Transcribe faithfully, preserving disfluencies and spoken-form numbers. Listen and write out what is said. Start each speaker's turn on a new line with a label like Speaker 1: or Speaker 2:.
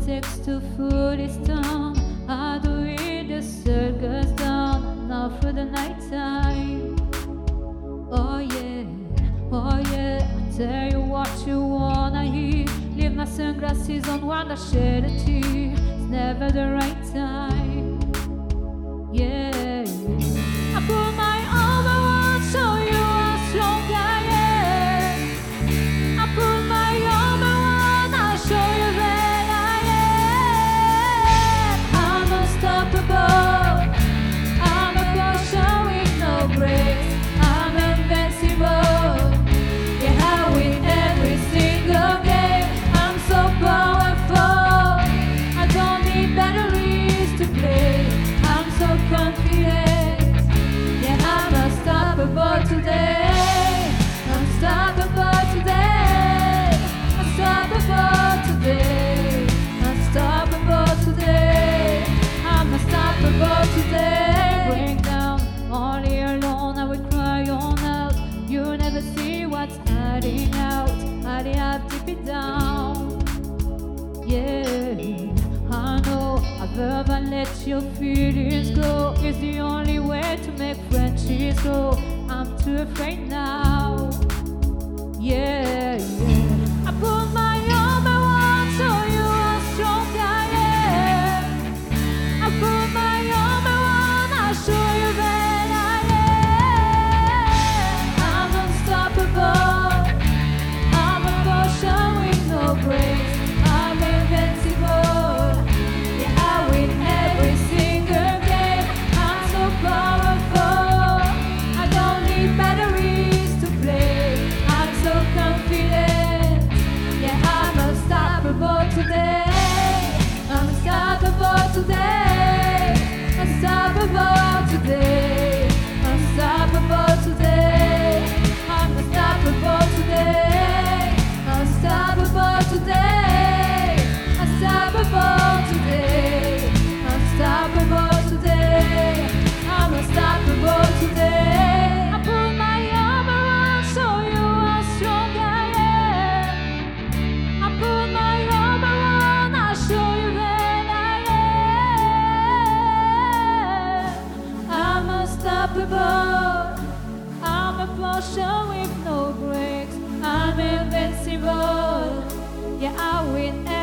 Speaker 1: takes to fool this town. How do we the circus down now for the night time? Oh yeah, oh yeah, I tell you what you wanna hear. Leave my sunglasses on while I shed a tear. It's never the right time. Yeah, yeah. I put my arm around so you are strong I am. I put my arm around, I'll show you that I am. I'm unstoppable. I'm a Porsche with no brakes. I'm invincible. Yeah, I win every single game. I'm so powerful. I don't need batteries to play. I'm so confident. Yeah, I'm unstoppable today. Unstoppable today. Unstoppable today. Unstoppable today. I'm unstoppable today. Break down, only alone I will cry on out. You never see what's hiding out, hiding up deep down. Yeah, I know I've ever let your feelings go. It's the only way to make friendships grow. I'm too afraid now. Yeah, yeah. I put my arm around so you are strong I am. I put my arm around, I'll show you that I am. I'm unstoppable. I'm a Porsche with no brakes. I'm invincible. Yeah, I win every single game. I'm so powerful. I don't need batteries to play. I'm so confident. Yeah, I'm unstoppable today. Unstoppable today. Unstoppable today. Unstoppable today. I'm unstoppable today. Unstoppable today. Unstoppable today. Unstoppable today. I'm unstoppable today. I put my arm around so you are strong I am. I put my arm around, I'll show you that I am. I'm unstoppable. I'm a Porsche with no brakes. I'm invincible. Yeah, I win.